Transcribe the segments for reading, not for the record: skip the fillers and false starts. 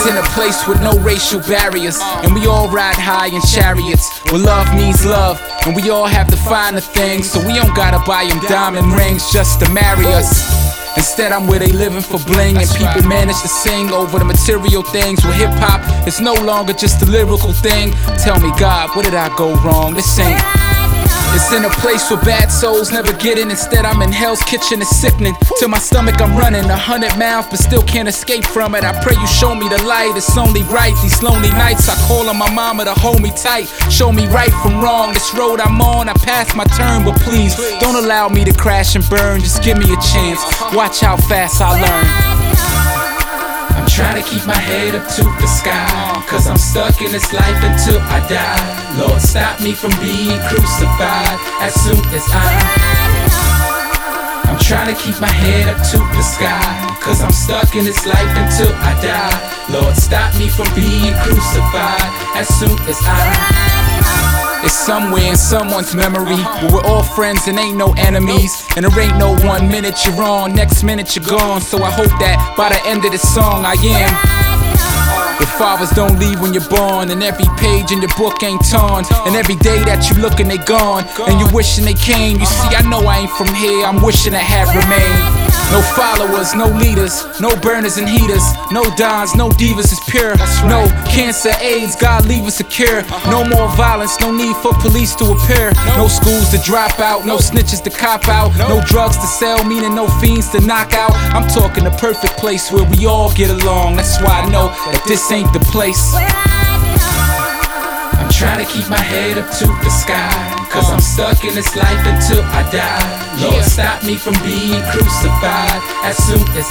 It's in a place with no racial barriers, and we all ride high in chariots, where love means love, and we all have the finer things, so we don't gotta buy them diamond rings just to marry us. Instead, I'm where they living for bling, and people manage to sing over the material things, where hip-hop is no longer just a lyrical thing. Tell me, God, where did I go wrong? This ain't. It's in a place where bad souls never get in. Instead, I'm in Hell's Kitchen, it's sickening. To my stomach, I'm running 100 miles, but still can't escape from it. I pray you show me the light, it's only right. These lonely nights, I call on my mama to hold me tight, show me right from wrong. This road I'm on, I passed my turn, but please don't allow me to crash and burn. Just give me a chance, watch how fast I learn. I'm trying to keep my head up to the sky, cause I'm stuck in this life until I die. Lord, stop me from being crucified as soon as I'm trying to keep my head up to the sky, cause I'm stuck in this life until I die. Lord, stop me from being crucified as soon as It's somewhere in someone's memory where we're all friends and ain't no enemies, and there ain't no 1 minute you're on, next minute you're gone. So I hope that by the end of this song I am. Your fathers don't leave when you're born, and every page in your book ain't torn, and every day that you lookin' they gone, and you wishing they came. You see, I know I ain't from here, I'm wishing I had remained. No followers, no leaders, no burners and heaters, no dons, no divas, it's pure. No cancer, AIDS, God leave us secure. No more violence, no need for police to appear. No schools to drop out, no snitches to cop out, no drugs to sell, meaning no fiends to knock out. I'm talking the perfect place where we all get along. That's why I know that this ain't the place. I'm trying to keep my head up to the sky, cause I'm stuck in this life until I die. Lord, stop me from being crucified as soon as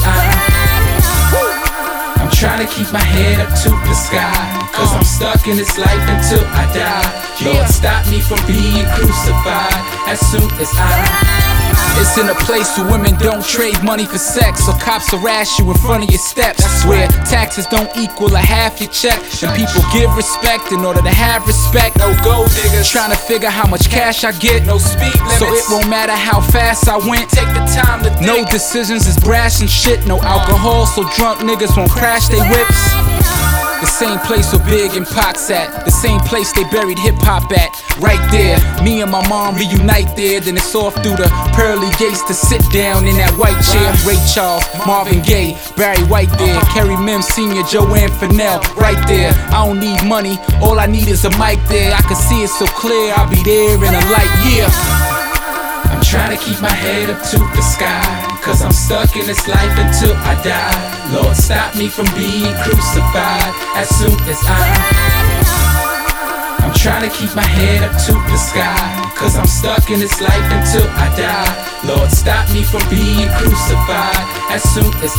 I'm trying to keep my head up to the sky, cause I'm stuck in this life until I die. Lord, stop me from being crucified as soon as It's in a place where women don't trade money for sex, or cops harass you in front of your steps, where taxes don't equal a half your check, and people give respect in order to have respect. No gold diggers trying to figure how much cash I get, no speed limits, so it won't matter how fast I went. Take the time to think. No decisions is brash and shit, no alcohol, so drunk niggas won't crash they whips. The same place where Big and Pac's at, the same place they buried hip-hop at. Right there, me and my mom reunite there, then it's off through the pearly gates to sit down in that white chair. Ray Charles, Marvin Gaye, Barry White there, Kerry Mims Sr., Joanne Fennell, right there. I don't need money, all I need is a mic there. I can see it so clear, I'll be there in a light year. I'm trying to keep my head up to the sky, cause I'm stuck in this life until I die. Lord, stop me from being crucified as soon as I'm trying to keep my head up to the sky, cause I'm stuck in this life until I die. Lord, stop me from being crucified as soon as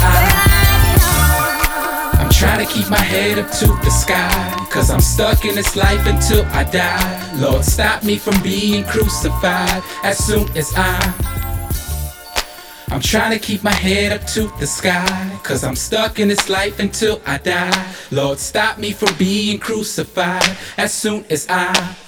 I'm trying to keep my head up to the sky, cause I'm stuck in this life until I die. Lord, stop me from being crucified as soon as I'm trying to keep my head up to the sky, cause I'm stuck in this life until I die. Lord, stop me from being crucified as soon as